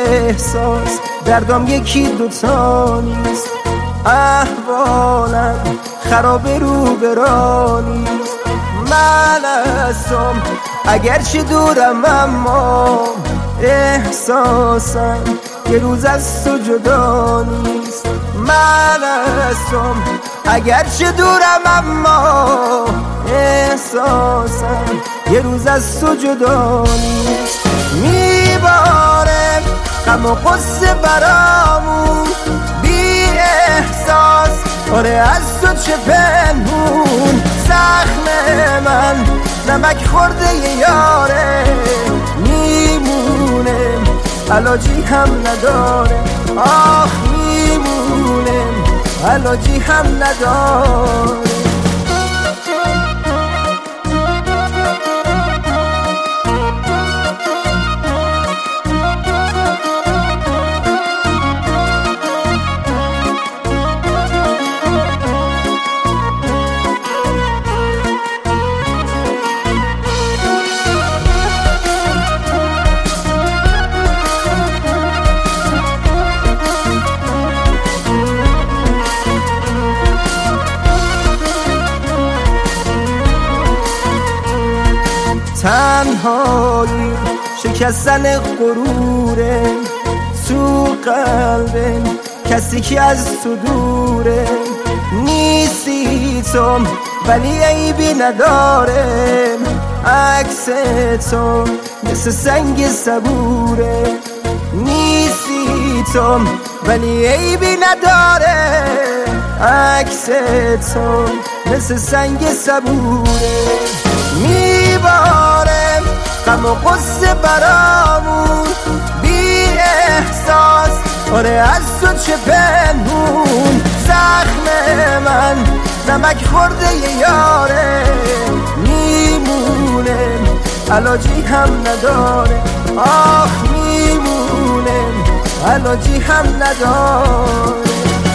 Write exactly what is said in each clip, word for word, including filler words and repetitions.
احساس دردام یکی دوتا نیست، احوالم خراب رو برانیست. من هستم اگرچه دورم اما احساسم یه روز از تو جدا نیست. من هستم اگرچه دورم اما احساسم یه روز از تو جدا نیست. میباره غم و غصه برامون بی احساس، آره از تو چه پنهون. زخم من نمک خورده ی یاره، میمونه علاجی هم نداره. آخ میمونه علاجی هم نداره. تنهایی شکستن غروره تو قلب کسی که از تو دوره. نیستی تو ولی عیبی نداره، عکس تو مثل سنگ صبوره. نیستی تو ولی عیبی نداره، عکس تو مثل سنگ صبوره. میباره غم و غصه برامون بی احساس، آره از تو چه پنهون. زخم من نمک خورده ی یاره، میمونه علاجی هم نداره. آخ میمونه علاجی هم نداره.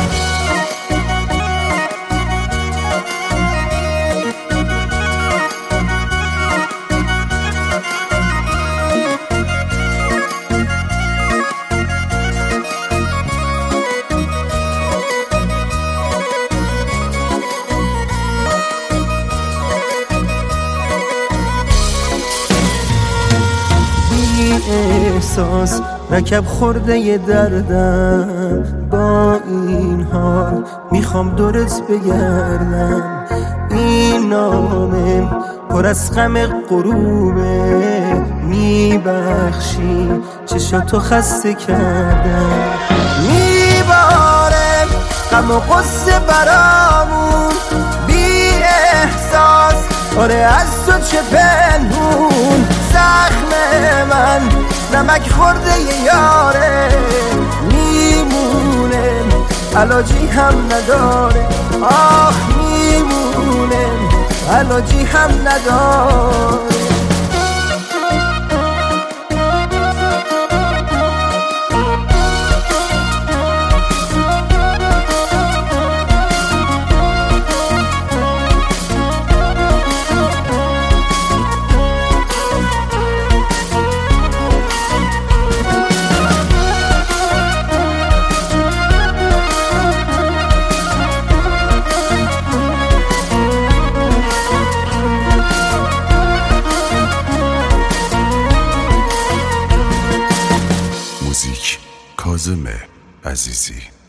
احساس رکب خورده ی دردم، با این حال میخوام دورت بگردم. این نامه پر از غم غروبه، میبخشی چشاتو خسته کردم. میباره غم و غصه برامون بی احساس، آره از تو چه پنهون. زخم من نمک خورده ی یاره، میمونه علاجی هم نداره. آخ میمونه علاجی هم نداره. کاظم عزیزی.